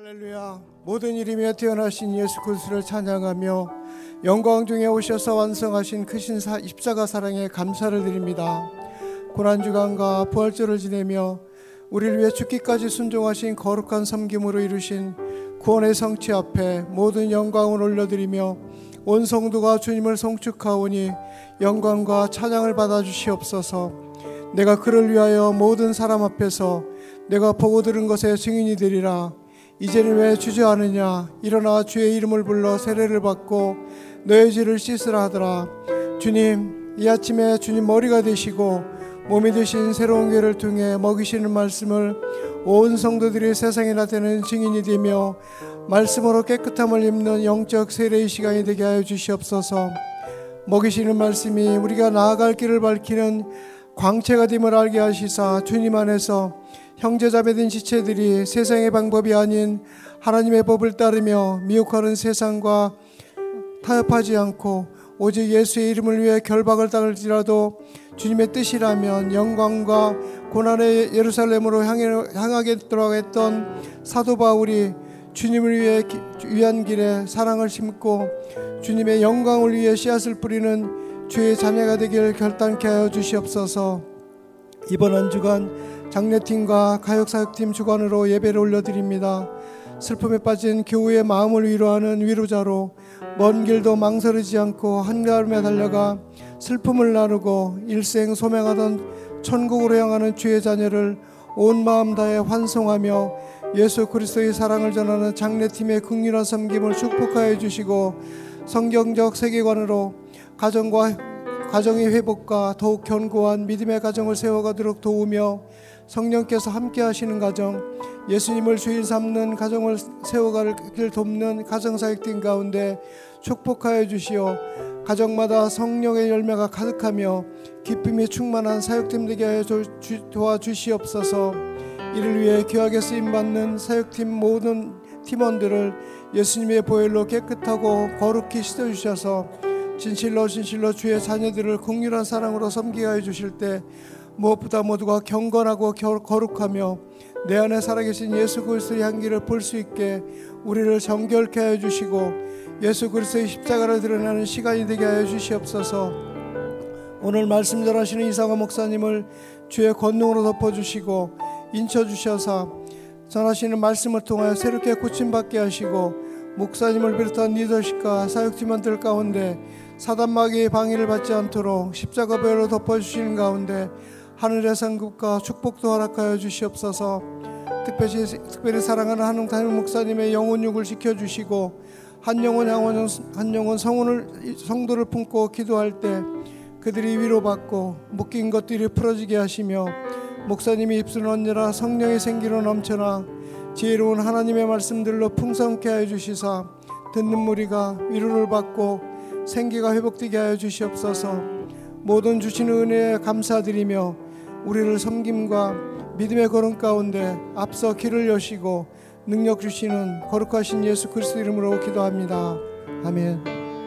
할렐루야. 모든 이름에 태어나신 예수 그리스도를 찬양하며 영광 중에 오셔서 완성하신 크신 십자가 사랑에 감사를 드립니다. 고난주간과 부활절을 지내며 우리를 위해 죽기까지 순종하신 거룩한 섬김으로 이루신 구원의 성취 앞에 모든 영광을 올려드리며 온 성도가 주님을 송축하오니 영광과 찬양을 받아주시옵소서. 내가 그를 위하여 모든 사람 앞에서 내가 보고 들은 것에 증인이 되리라. 이제는 왜 주저하느냐. 일어나 주의 이름을 불러 세례를 받고 너의 죄를 씻으라 하더라. 주님, 이 아침에 주님 머리가 되시고 몸이 되신 새로운 교회를 통해 먹이시는 말씀을 온 성도들이 세상에 나타내는 증인이 되며 말씀으로 깨끗함을 입는 영적 세례의 시간이 되게 하여 주시옵소서. 먹이시는 말씀이 우리가 나아갈 길을 밝히는 광채가 됨을 알게 하시사 주님 안에서 형제자매된 지체들이 세상의 방법이 아닌 하나님의 법을 따르며 미혹하는 세상과 타협하지 않고 오직 예수의 이름을 위해 결박을 당할지라도 주님의 뜻이라면 영광과 고난의 예루살렘으로 향하겠도록 했던 사도 바울이 주님을 위한 길에 사랑을 심고 주님의 영광을 위해 씨앗을 뿌리는 주의 자녀가 되길 결단케 하여 주시옵소서. 이번 한 주간 장례팀과 가역사역팀 주관으로 예배를 올려드립니다. 슬픔에 빠진 교우의 마음을 위로하는 위로자로 먼 길도 망설이지 않고 한가름에 달려가 슬픔을 나누고 일생 소명하던 천국으로 향하는 주의 자녀를 온 마음 다해 환송하며 예수 그리스도의 사랑을 전하는 장례팀의 긍휼한 섬김을 축복하여 주시고 성경적 세계관으로 가정의 회복과 더욱 견고한 믿음의 가정을 세워가도록 도우며 성령께서 함께 하시는 가정, 예수님을 주인 삼는 가정을 세워가길 돕는 가정사역팀 가운데 축복하여 주시어 가정마다 성령의 열매가 가득하며 기쁨이 충만한 사역팀 되게 하여 도와주시옵소서. 이를 위해 귀하게 쓰임받는 사역팀 모든 팀원들을 예수님의 보혈로 깨끗하고 거룩히 씻어주셔서 진실로 주의 자녀들을 긍휼한 사랑으로 섬기게 하여 주실 때 무엇보다 모두가 경건하고 거룩하며 내 안에 살아계신 예수 그리스도의 향기를 볼 수 있게 우리를 정결케 하여 주시고 예수 그리스도의 십자가를 드러내는 시간이 되게 하여 주시옵소서. 오늘 말씀 전하시는 이상화 목사님을 주의 권능으로 덮어주시고 인쳐주셔서 전하시는 말씀을 통하여 새롭게 고침받게 하시고 목사님을 비롯한 리더십과 사역팀원들 가운데 사단마귀의 방해를 받지 않도록 십자가 보혈로 덮어주시는 가운데 하늘의 상급과 축복도 허락하여 주시옵소서. 특별히 사랑하는 한웅 목사님의 영혼육을 지켜주시고 한 영혼 성도를 품고 기도할 때 그들이 위로받고 묶인 것들이 풀어지게 하시며 목사님이 입술은 언제나 성령의 생기로 넘쳐나 지혜로운 하나님의 말씀들로 풍성케 하여 주시사 듣는 무리가 위로를 받고 생기가 회복되게 하여 주시옵소서. 모든 주시는 은혜에 감사드리며 우리를 섬김과 믿음의 걸음 가운데 앞서 길을 여시고 능력 주시는 거룩하신 예수 그리스도 이름으로 기도합니다. 아멘.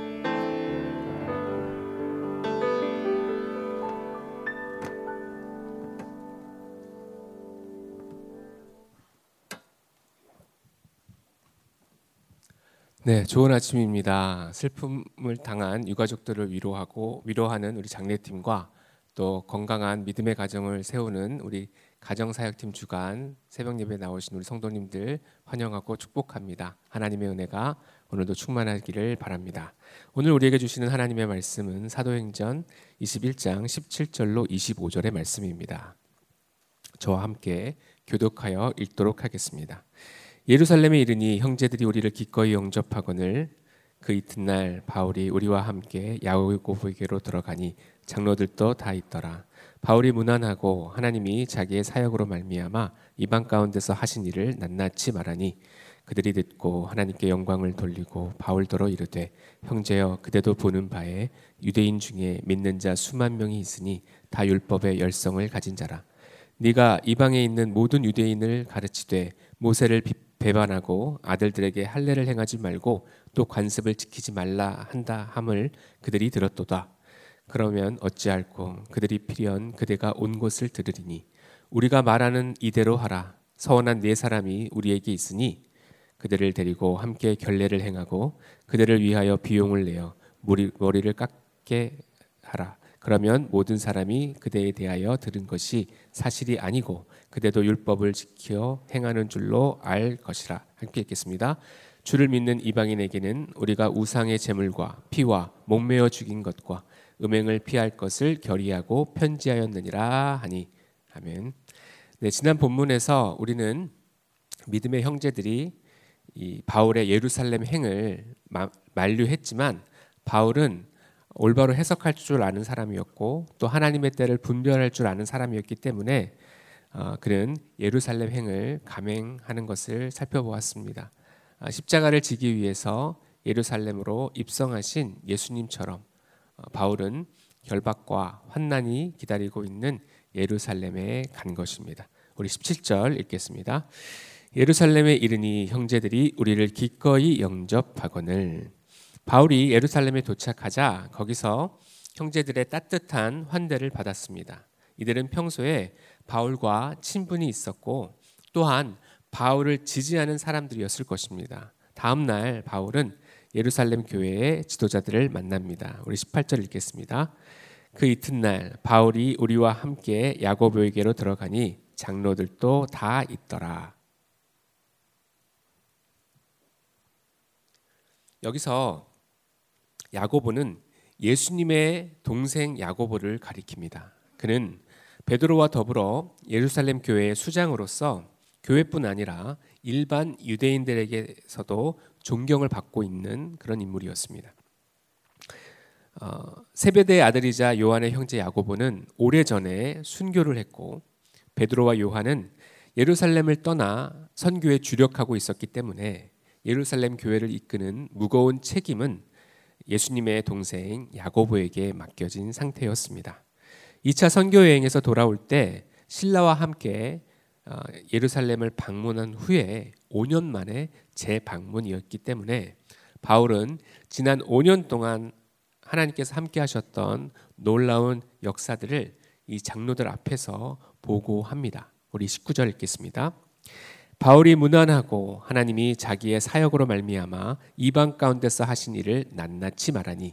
네, 좋은 아침입니다. 슬픔을 당한 유가족들을 위로하는 우리 장례팀과 또 건강한 믿음의 가정을 세우는 우리 가정사역팀 주간 새벽 예배에 나오신 우리 성도님들 환영하고 축복합니다. 하나님의 은혜가 오늘도 충만하기를 바랍니다. 오늘 우리에게 주시는 하나님의 말씀은 사도행전 21장 17절로 25절의 말씀입니다. 저와 함께 교독하여 읽도록 하겠습니다. 예루살렘에 이르니 형제들이 우리를 기꺼이 영접하거늘 그 이튿날 바울이 우리와 함께 야고보에게로 들어가니 장로들도 다 있더라. 바울이 문안하고 하나님이 자기의 사역으로 말미암아 이방 가운데서 하신 일을 낱낱이 말하니 그들이 듣고 하나님께 영광을 돌리고 바울더러 이르되 형제여 그대도 보는 바에 유대인 중에 믿는 자 수만 명이 있으니 다 율법의 열성을 가진 자라. 네가 이방에 있는 모든 유대인을 가르치되 모세를 배반하고 아들들에게 할례를 행하지 말고 또 관습을 지키지 말라 한다 함을 그들이 들었도다. 그러면 어찌할꼬 그들이 필연 그대가 온 곳을 들으리니 우리가 말하는 이대로 하라. 서원한 네 사람이 우리에게 있으니 그들을 데리고 함께 결례를 행하고 그들을 위하여 비용을 내어 머리를 깎게 하라. 그러면 모든 사람이 그대에 대하여 들은 것이 사실이 아니고 그대도 율법을 지켜 행하는 줄로 알 것이라. 함께 읽겠습니다. 주를 믿는 이방인에게는 우리가 우상의 제물과 피와 목매어 죽인 것과 음행을 피할 것을 결의하고 편지하였느니라 하니. 아멘. 네, 지난 본문에서 우리는 믿음의 형제들이 이 바울의 예루살렘 행을 만류했지만 바울은 올바로 해석할 줄 아는 사람이었고 또 하나님의 때를 분별할 줄 아는 사람이었기 때문에 그는 예루살렘 행을 감행하는 것을 살펴보았습니다. 십자가를 지기 위해서 예루살렘으로 입성하신 예수님처럼 바울은 결박과 환난이 기다리고 있는 예루살렘에 간 것입니다. 우리 17절 읽겠습니다. 예루살렘에 이르니 형제들이 우리를 기꺼이 영접하거늘. 바울이 예루살렘에 도착하자 거기서 형제들의 따뜻한 환대를 받았습니다. 이들은 평소에 바울과 친분이 있었고 또한 바울을 지지하는 사람들이었을 것입니다. 다음 날 바울은 예루살렘 교회의 지도자들을 만납니다. 우리 18절 읽겠습니다. 그 이튿날 바울이 우리와 함께 야고보에게로 들어가니 장로들도 다 있더라. 여기서 야고보는 예수님의 동생 야고보를 가리킵니다. 그는 베드로와 더불어 예루살렘 교회의 수장으로서 교회뿐 아니라 일반 유대인들에게서도 존경을 받고 있는 그런 인물이었습니다. 세베대의 아들이자 요한의 형제 야고보는 오래전에 순교를 했고 베드로와 요한은 예루살렘을 떠나 선교에 주력하고 있었기 때문에 예루살렘 교회를 이끄는 무거운 책임은 예수님의 동생 야고보에게 맡겨진 상태였습니다. 2차 선교 여행에서 돌아올 때 신라와 함께 예루살렘을 방문한 후에 5년 만에 재방문이었기 때문에 바울은 지난 5년 동안 하나님께서 함께 하셨던 놀라운 역사들을 이 장로들 앞에서 보고합니다. 우리 19절 읽겠습니다. 바울이 무난하고 하나님이 자기의 사역으로 말미암아 이방 가운데서 하신 일을 낱낱이 말하니.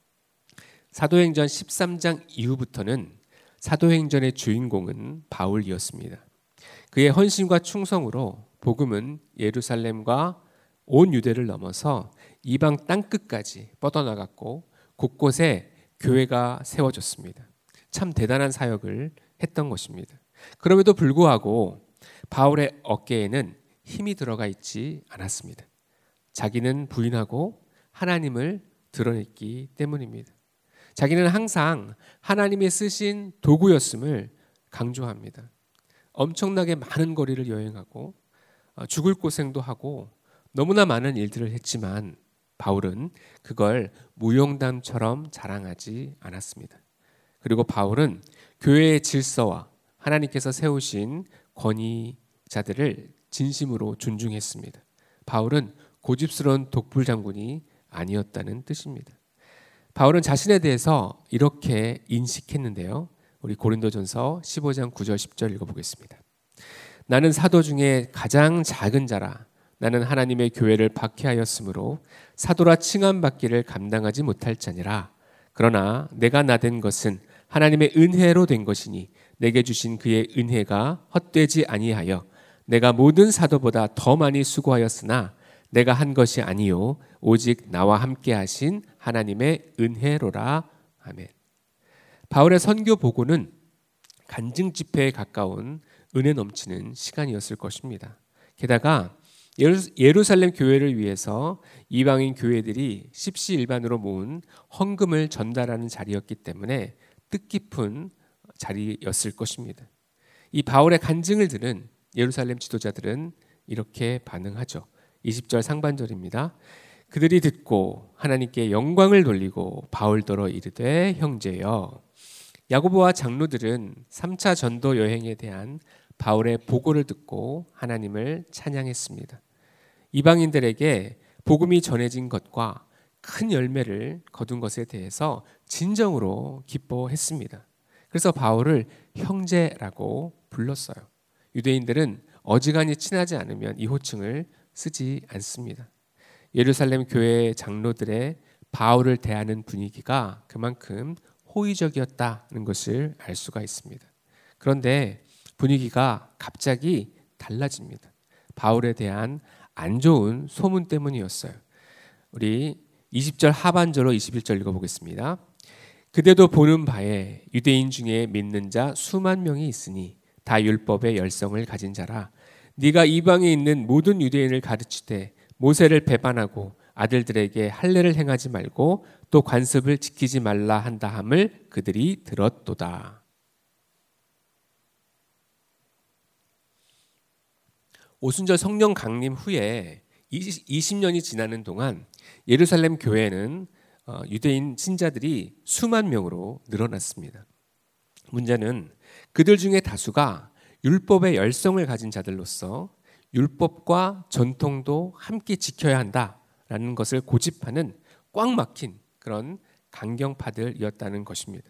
사도행전 13장 이후부터는 사도행전의 주인공은 바울이었습니다. 그의 헌신과 충성으로 복음은 예루살렘과 온 유대를 넘어서 이방 땅끝까지 뻗어나갔고 곳곳에 교회가 세워졌습니다. 참 대단한 사역을 했던 것입니다. 그럼에도 불구하고 바울의 어깨에는 힘이 들어가 있지 않았습니다. 자기는 부인하고 하나님을 드러냈기 때문입니다. 자기는 항상 하나님이 쓰신 도구였음을 강조합니다. 엄청나게 많은 거리를 여행하고 죽을 고생도 하고 너무나 많은 일들을 했지만 바울은 그걸 무용담처럼 자랑하지 않았습니다. 그리고 바울은 교회의 질서와 하나님께서 세우신 권위자들을 진심으로 존중했습니다. 바울은 고집스러운 독불장군이 아니었다는 뜻입니다. 바울은 자신에 대해서 이렇게 인식했는데요. 우리 고린도전서 15장 9절 10절 읽어보겠습니다. 나는 사도 중에 가장 작은 자라. 나는 하나님의 교회를 박해하였으므로 사도라 칭함받기를 감당하지 못할 자니라. 그러나 내가 나된 것은 하나님의 은혜로 된 것이니 내게 주신 그의 은혜가 헛되지 아니하여 내가 모든 사도보다 더 많이 수고하였으나 내가 한 것이 아니요 오직 나와 함께 하신 하나님의 은혜로라. 아멘. 바울의 선교 보고는 간증 집회에 가까운 은혜 넘치는 시간이었을 것입니다. 게다가 예루살렘 교회를 위해서 이방인 교회들이 십시일반으로 모은 헌금을 전달하는 자리였기 때문에 뜻깊은 자리였을 것입니다. 이 바울의 간증을 들은 예루살렘 지도자들은 이렇게 반응하죠. 20절 상반절입니다. 그들이 듣고 하나님께 영광을 돌리고 바울더러 이르되 형제여. 야고보와 장로들은 3차 전도 여행에 대한 바울의 보고를 듣고 하나님을 찬양했습니다. 이방인들에게 복음이 전해진 것과 큰 열매를 거둔 것에 대해서 진정으로 기뻐했습니다. 그래서 바울을 형제라고 불렀어요. 유대인들은 어지간히 친하지 않으면 이 호칭을 쓰지 않습니다. 예루살렘 교회 장로들의 바울을 대하는 분위기가 그만큼 호의적이었다는 것을 알 수가 있습니다. 그런데 분위기가 갑자기 달라집니다. 바울에 대한 안 좋은 소문 때문이었어요. 우리 20절 하반절로 21절 읽어보겠습니다. 그대도 보는 바에 유대인 중에 믿는 자 수만 명이 있으니 다 율법의 열성을 가진 자라. 네가 이방에 있는 모든 유대인을 가르치되 모세를 배반하고 아들들에게 할례를 행하지 말고 또 관습을 지키지 말라 한다 함을 그들이 들었도다. 오순절 성령 강림 후에 20년이 지나는 동안 예루살렘 교회는 유대인 신자들이 수만 명으로 늘어났습니다. 문제는 그들 중에 다수가 율법의 열성을 가진 자들로서 율법과 전통도 함께 지켜야 한다라는 것을 고집하는 꽉 막힌 그런 강경파들이었다는 것입니다.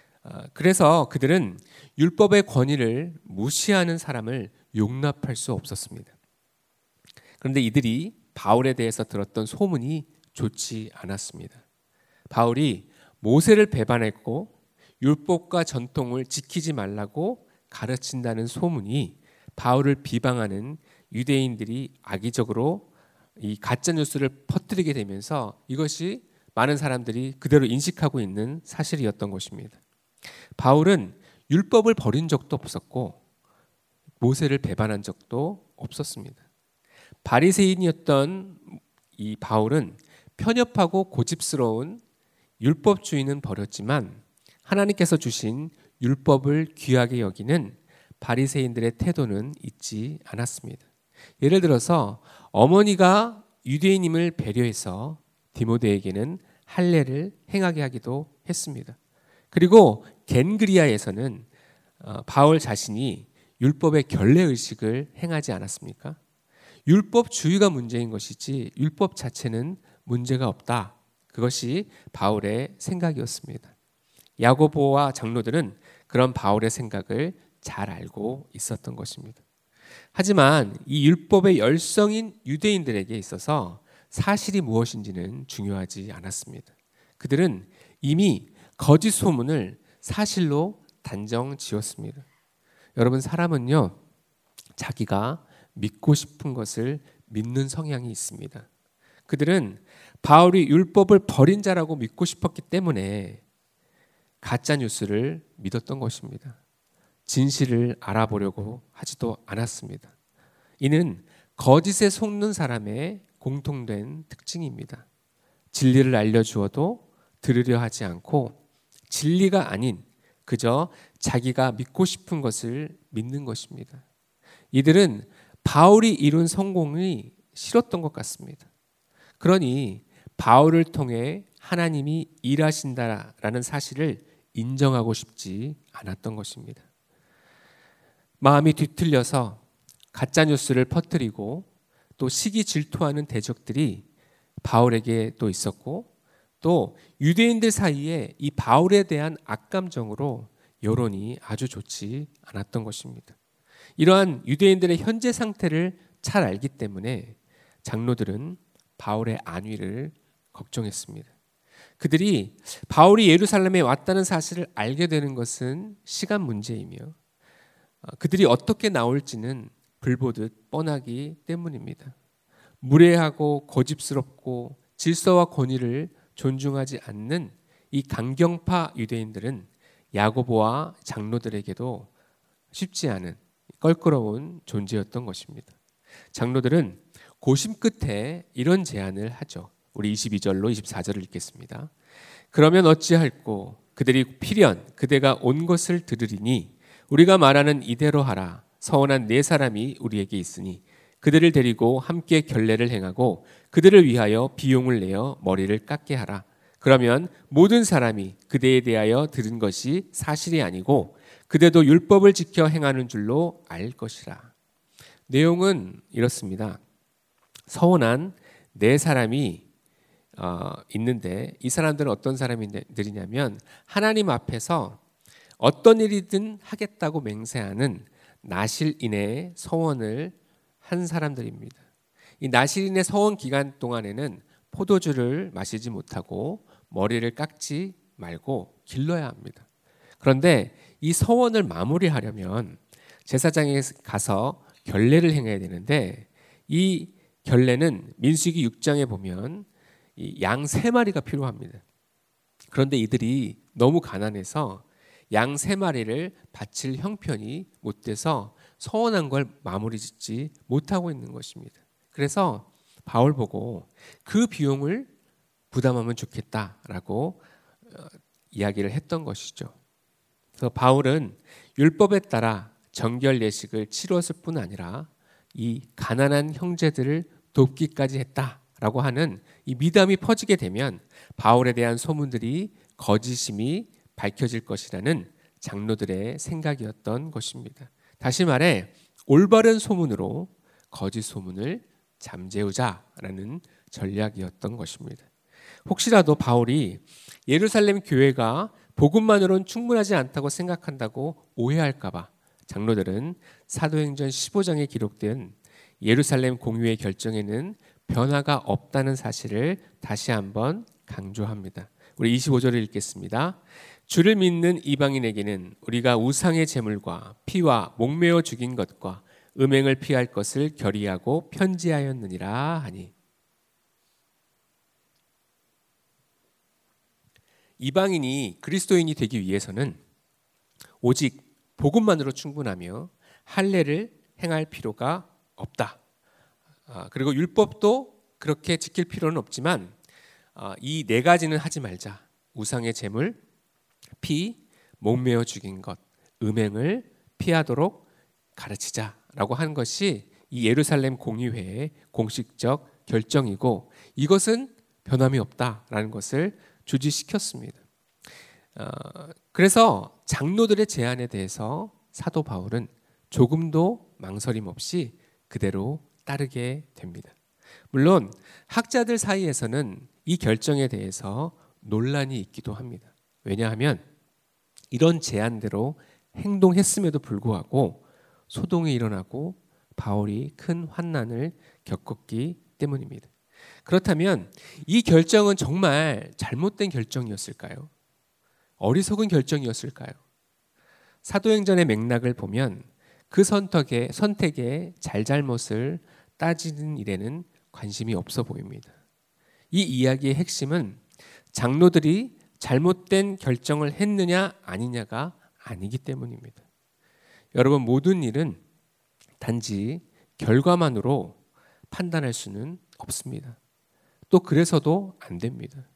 그래서 그들은 율법의 권위를 무시하는 사람을 용납할 수 없었습니다. 그런데 이들이 바울에 대해서 들었던 소문이 좋지 않았습니다. 바울이 모세를 배반했고 율법과 전통을 지키지 말라고 가르친다는 소문이 바울을 비방하는 유대인들이 악의적으로 이 가짜 뉴스를 퍼뜨리게 되면서 이것이 많은 사람들이 그대로 인식하고 있는 사실이었던 것입니다. 바울은 율법을 버린 적도 없었고 모세를 배반한 적도 없었습니다. 바리새인이었던 이 바울은 편협하고 고집스러운 율법주의는 버렸지만 하나님께서 주신 율법을 귀하게 여기는 바리새인들의 태도는 잊지 않았습니다. 예를 들어서 어머니가 유대인임을 배려해서 디모데에게는 할례를 행하게 하기도 했습니다. 그리고 겐그리아에서는 바울 자신이 율법의 결례의식을 행하지 않았습니까? 율법주의가 문제인 것이지 율법 자체는 문제가 없다. 그것이 바울의 생각이었습니다. 야고보와 장로들은 그런 바울의 생각을 잘 알고 있었던 것입니다. 하지만 이 율법의 열성인 유대인들에게 있어서 사실이 무엇인지는 중요하지 않았습니다. 그들은 이미 거짓 소문을 사실로 단정 지었습니다. 여러분, 사람은요, 자기가 믿고 싶은 것을 믿는 성향이 있습니다. 그들은 바울이 율법을 버린 자라고 믿고 싶었기 때문에 가짜 뉴스를 믿었던 것입니다. 진실을 알아보려고 하지도 않았습니다. 이는 거짓에 속는 사람의 공통된 특징입니다. 진리를 알려주어도 들으려 하지 않고 진리가 아닌 그저 자기가 믿고 싶은 것을 믿는 것입니다. 이들은 바울이 이룬 성공이 싫었던 것 같습니다. 그러니 바울을 통해 하나님이 일하신다라는 사실을 인정하고 싶지 않았던 것입니다. 마음이 뒤틀려서 가짜 뉴스를 퍼뜨리고 또 시기 질투하는 대적들이 바울에게 또 있었고 또 유대인들 사이에 이 바울에 대한 악감정으로 여론이 아주 좋지 않았던 것입니다. 이러한 유대인들의 현재 상태를 잘 알기 때문에 장로들은 바울의 안위를 걱정했습니다. 그들이 바울이 예루살렘에 왔다는 사실을 알게 되는 것은 시간 문제이며 그들이 어떻게 나올지는 불보듯 뻔하기 때문입니다. 무례하고 고집스럽고 질서와 권위를 존중하지 않는 이 강경파 유대인들은 야고보와 장로들에게도 쉽지 않은 껄끄러운 존재였던 것입니다. 장로들은 고심 끝에 이런 제안을 하죠. 우리 22절로 24절을 읽겠습니다. 그러면 어찌할꼬 그들이 필연 그대가 온 것을 들으리니 우리가 말하는 이대로 하라. 서원한 네 사람이 우리에게 있으니 그들을 데리고 함께 결례를 행하고 그들을 위하여 비용을 내어 머리를 깎게 하라. 그러면 모든 사람이 그대에 대하여 들은 것이 사실이 아니고 그대도 율법을 지켜 행하는 줄로 알 것이라. 내용은 이렇습니다. 서원한 네 사람이 있는데 이 사람들은 어떤 사람들이냐면 하나님 앞에서 어떤 일이든 하겠다고 맹세하는 나실 이내의 서원을 한 사람들입니다. 이 나시린의 서원 기간 동안에는 포도주를 마시지 못하고 머리를 깎지 말고 길러야 합니다. 그런데 이 서원을 마무리하려면 제사장에 가서 결례를 행해야 되는데 이 결례는 민수기 6장에 보면 양 3마리가 필요합니다. 그런데 이들이 너무 가난해서 양 3마리를 바칠 형편이 못 돼서 서원한 걸 마무리 짓지 못하고 있는 것입니다. 그래서 바울 보고 그 비용을 부담하면 좋겠다라고 이야기를 했던 것이죠. 그래서 바울은 율법에 따라 정결 예식을 치렀을 뿐 아니라 이 가난한 형제들을 돕기까지 했다라고 하는 이 미담이 퍼지게 되면 바울에 대한 소문들이 거짓임이 밝혀질 것이라는 장로들의 생각이었던 것입니다. 다시 말해 올바른 소문으로 거짓 소문을 잠재우자라는 전략이었던 것입니다. 혹시라도 바울이 예루살렘 교회가 복음만으로는 충분하지 않다고 생각한다고 오해할까 봐 장로들은 사도행전 15장에 기록된 예루살렘 공유의 결정에는 변화가 없다는 사실을 다시 한번 강조합니다. 우리 25절을 읽겠습니다. 주를 믿는 이방인에게는 우리가 우상의 제물과 피와 목매어 죽인 것과 음행을 피할 것을 결의하고 편지하였느니라 하니. 이방인이 그리스도인이 되기 위해서는 오직 복음만으로 충분하며 할례를 행할 필요가 없다. 그리고 율법도 그렇게 지킬 필요는 없지만 이 4가지는 하지 말자. 우상의 제물, 피, 목매어 죽인 것, 음행을 피하도록 가르치자라고 한 것이 이 예루살렘 공의회의 공식적 결정이고 이것은 변함이 없다라는 것을 주지시켰습니다. 그래서 장로들의 제안에 대해서 사도 바울은 조금도 망설임 없이 그대로 따르게 됩니다. 물론 학자들 사이에서는 이 결정에 대해서 논란이 있기도 합니다. 왜냐하면 이런 제안대로 행동했음에도 불구하고 소동이 일어나고 바울이 큰 환난을 겪었기 때문입니다. 그렇다면 이 결정은 정말 잘못된 결정이었을까요? 어리석은 결정이었을까요? 사도행전의 맥락을 보면 그 선택의 잘잘못을 따지는 일에는 관심이 없어 보입니다. 이 이야기의 핵심은 장로들이 잘못된 결정을 했느냐 아니냐가 아니기 때문입니다. 여러분, 모든 일은 단지 결과만으로 판단할 수는 없습니다. 또 그래서도 안 됩니다.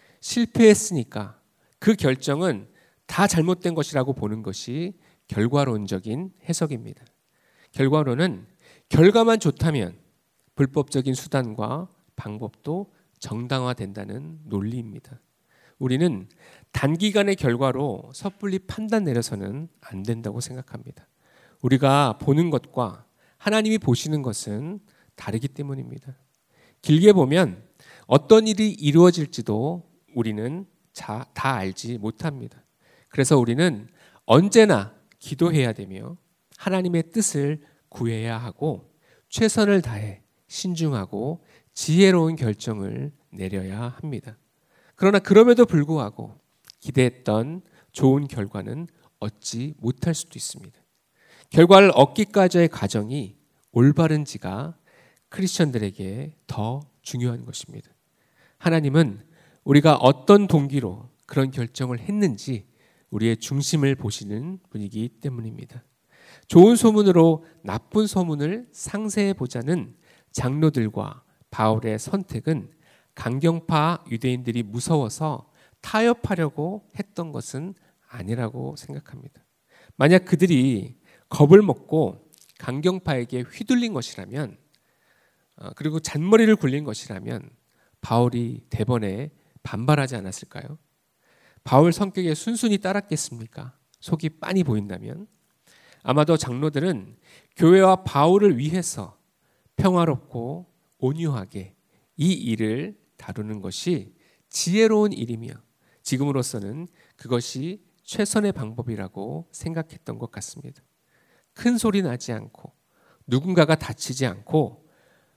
실패했으니까 그 결정은 다 잘못된 것이라고 보는 것이 결과론적인 해석입니다. 결과론은 결과만 좋다면 불법적인 수단과 방법도 정당화된다는 논리입니다. 우리는 단기간의 결과로 섣불리 판단 내려서는 안 된다고 생각합니다. 우리가 보는 것과 하나님이 보시는 것은 다르기 때문입니다. 길게 보면 어떤 일이 이루어질지도 우리는 다 알지 못합니다. 그래서 우리는 언제나 기도해야 되며 하나님의 뜻을 구해야 하고 최선을 다해 신중하고 지혜로운 결정을 내려야 합니다. 그러나 그럼에도 불구하고 기대했던 좋은 결과는 얻지 못할 수도 있습니다. 결과를 얻기까지의 과정이 올바른지가 크리스천들에게 더 중요한 것입니다. 하나님은 우리가 어떤 동기로 그런 결정을 했는지 우리의 중심을 보시는 분이기 때문입니다. 좋은 소문으로 나쁜 소문을 상세해 보자는 장로들과 바울의 선택은 강경파 유대인들이 무서워서 타협하려고 했던 것은 아니라고 생각합니다. 만약 그들이 겁을 먹고 강경파에게 휘둘린 것이라면 그리고 잔머리를 굴린 것이라면 바울이 대번에 반발하지 않았을까요? 바울 성격에 순순히 따랐겠습니까? 속이 빤히 보인다면? 아마도 장로들은 교회와 바울을 위해서 평화롭고 온유하게 이 일을 다루는 것이 지혜로운 일이며 지금으로서는 그것이 최선의 방법이라고 생각했던 것 같습니다. 큰 소리 나지 않고 누군가가 다치지 않고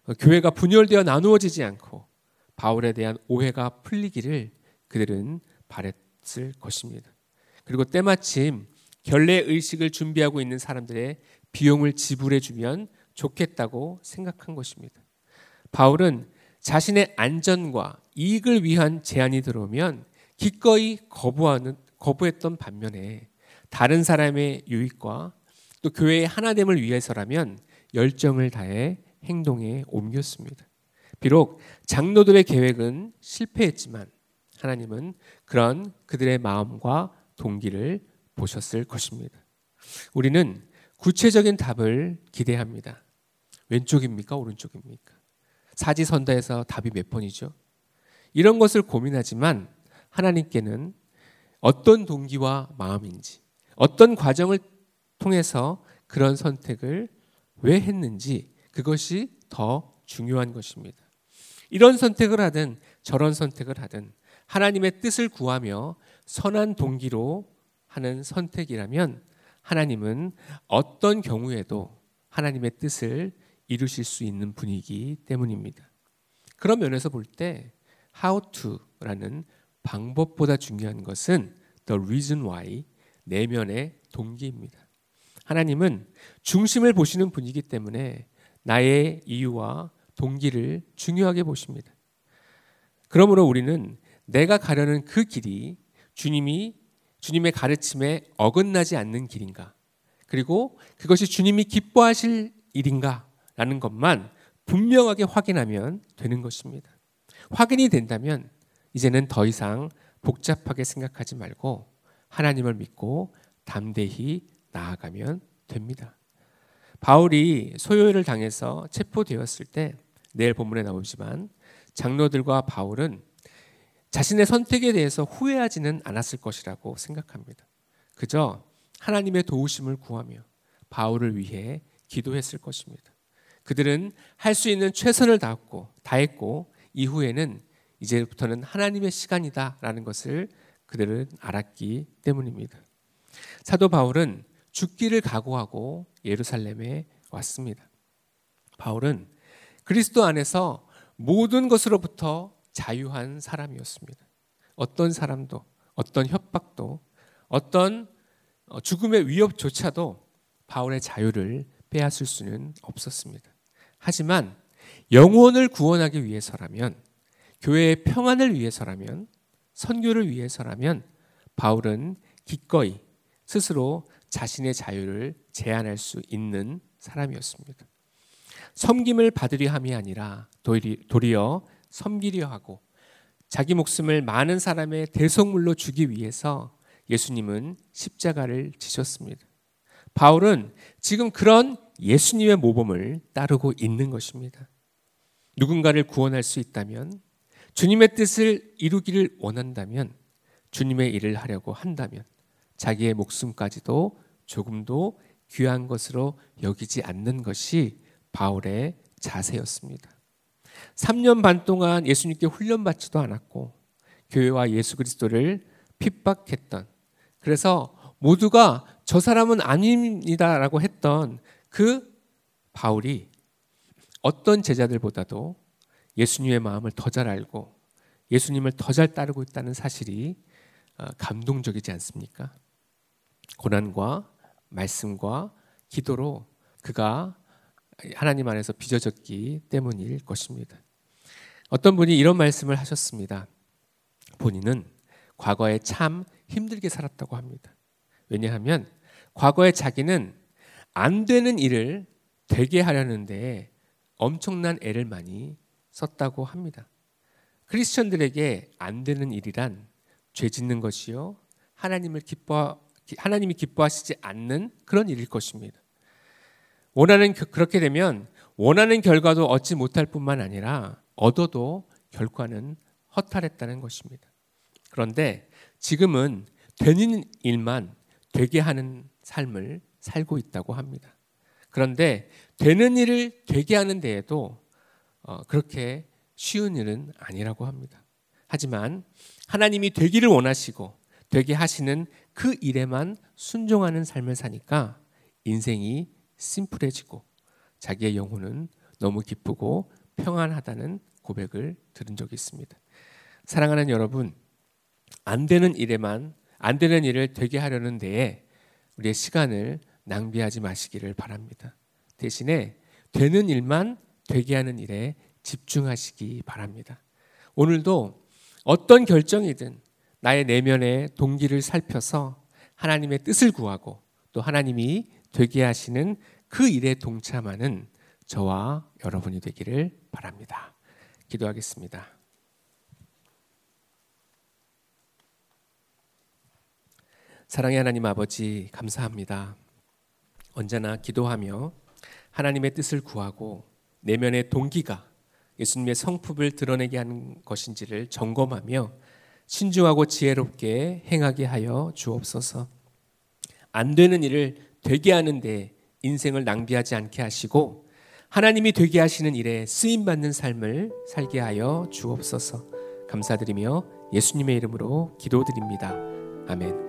교회가 분열되어 나누어지지 않고 바울에 대한 오해가 풀리기를 그들은 바랬을 것입니다. 그리고 때마침 결례 의식을 준비하고 있는 사람들의 비용을 지불해 주면 좋겠다고 생각한 것입니다. 바울은 자신의 안전과 이익을 위한 제안이 들어오면 기꺼이 거부했던 반면에 다른 사람의 유익과 또 교회의 하나됨을 위해서라면 열정을 다해 행동에 옮겼습니다. 비록 장로들의 계획은 실패했지만 하나님은 그런 그들의 마음과 동기를 보셨을 것입니다. 우리는 구체적인 답을 기대합니다. 왼쪽입니까? 오른쪽입니까? 사지선다에서 답이 몇 번이죠? 이런 것을 고민하지만 하나님께는 어떤 동기와 마음인지, 어떤 과정을 통해서 그런 선택을 왜 했는지 그것이 더 중요한 것입니다. 이런 선택을 하든 저런 선택을 하든 하나님의 뜻을 구하며 선한 동기로 하는 선택이라면 하나님은 어떤 경우에도 하나님의 뜻을 이루실 수 있는 분이기 때문입니다. 그런 면에서 볼 때 how to라는 방법보다 중요한 것은 the reason why, 내면의 동기입니다. 하나님은 중심을 보시는 분이기 때문에 나의 이유와 동기를 중요하게 보십니다. 그러므로 우리는 내가 가려는 그 길이 주님의 가르침에 어긋나지 않는 길인가, 그리고 그것이 주님이 기뻐하실 일인가 라는 것만 분명하게 확인하면 되는 것입니다. 확인이 된다면 이제는 더 이상 복잡하게 생각하지 말고 하나님을 믿고 담대히 나아가면 됩니다. 바울이 소요를 당해서 체포되었을 때 내일 본문에 나오지만 장로들과 바울은 자신의 선택에 대해서 후회하지는 않았을 것이라고 생각합니다. 그저 하나님의 도우심을 구하며 바울을 위해 기도했을 것입니다. 그들은 할 수 있는 최선을 다했고 이후에는 이제부터는 하나님의 시간이다라는 것을 그들은 알았기 때문입니다. 사도 바울은 죽기를 각오하고 예루살렘에 왔습니다. 바울은 그리스도 안에서 모든 것으로부터 자유한 사람이었습니다. 어떤 사람도, 어떤 협박도, 어떤 죽음의 위협조차도 바울의 자유를 빼앗을 수는 없었습니다. 하지만 영혼을 구원하기 위해서라면, 교회의 평안을 위해서라면, 선교를 위해서라면 바울은 기꺼이 스스로 자신의 자유를 제한할 수 있는 사람이었습니다. 섬김을 받으려 함이 아니라 도리어 섬기려 하고 자기 목숨을 많은 사람의 대속물로 주기 위해서 예수님은 십자가를 지셨습니다. 바울은 지금 그런 예수님의 모범을 따르고 있는 것입니다. 누군가를 구원할 수 있다면, 주님의 뜻을 이루기를 원한다면, 주님의 일을 하려고 한다면 자기의 목숨까지도 조금도 귀한 것으로 여기지 않는 것이 바울의 자세였습니다. 3년 반 동안 예수님께 훈련받지도 않았고 교회와 예수 그리스도를 핍박했던, 그래서 모두가 저 사람은 아닙니다라고 했던 그 바울이 어떤 제자들보다도 예수님의 마음을 더 잘 알고 예수님을 더 잘 따르고 있다는 사실이 감동적이지 않습니까? 고난과 말씀과 기도로 그가 하나님 안에서 빚어졌기 때문일 것입니다. 어떤 분이 이런 말씀을 하셨습니다. 본인은 과거에 참 힘들게 살았다고 합니다. 왜냐하면 과거에 자기는 안 되는 일을 되게 하려는데 엄청난 애를 많이 썼다고 합니다. 크리스천들에게 안 되는 일이란 죄 짓는 것이요, 하나님이 기뻐하시지 않는 그런 일일 것입니다. 그렇게 되면 원하는 결과도 얻지 못할 뿐만 아니라 얻어도 결과는 허탈했다는 것입니다. 그런데 지금은 되는 일만 되게 하는 삶을 살고 있다고 합니다. 그런데 되는 일을 되게 하는 데에도 그렇게 쉬운 일은 아니라고 합니다. 하지만 하나님이 되기를 원하시고 되게 하시는 그 일에만 순종하는 삶을 사니까 인생이 심플해지고 자기의 영혼은 너무 기쁘고 평안하다는 고백을 들은 적이 있습니다. 사랑하는 여러분, 안 되는 일을 되게 하려는 데에 우리의 시간을 낭비하지 마시기를 바랍니다. 대신에 되는 일만 되게 하는 일에 집중하시기 바랍니다. 오늘도 어떤 결정이든 나의 내면의 동기를 살펴서 하나님의 뜻을 구하고 또 하나님이 되게 하시는 그 일에 동참하는 저와 여러분이 되기를 바랍니다. 기도하겠습니다. 사랑의 하나님 아버지, 감사합니다. 언제나 기도하며 하나님의 뜻을 구하고 내면의 동기가 예수님의 성품을 드러내게 하는 것인지를 점검하며 신중하고 지혜롭게 행하게 하여 주옵소서. 안 되는 일을 되게 하는데 인생을 낭비하지 않게 하시고 하나님이 되게 하시는 일에 쓰임받는 삶을 살게 하여 주옵소서. 감사드리며 예수님의 이름으로 기도드립니다. 아멘.